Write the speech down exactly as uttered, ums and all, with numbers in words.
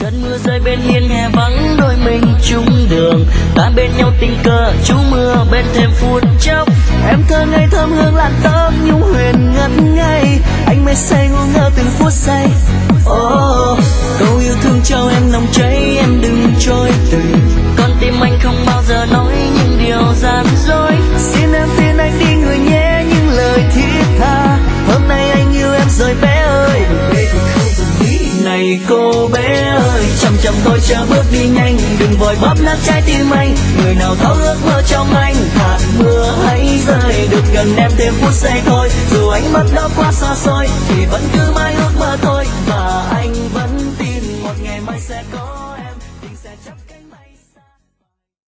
cơn mưa rơi bên hiên hè vắng đôi mình chung đường, ta bên nhau tình cờ trú mưa bên thêm phút chốc. Em thơ ngây thơm hương làn tóc nhung huyền ngất ngây, anh mê say ngu ngơ từng phút giây. Oh, câu yêu thương trao em nồng cháy, em đừng trôi từ. Con tim anh không bao giờ nói những điều gian dối. Xin em tin anh đi người nhé những lời thiết tha. Hôm nay anh yêu em rồi bé ơi. Này cô bé ơi, chậm chậm thôi chờ bước đi nhanh, đừng vội bóp nát trái tim anh. Người nào thấu ước mơ trong anh, hạt mưa hãy rơi, được gần em thêm phút giây thôi. Dù ánh mắt đó quá xa xôi thì vẫn cứ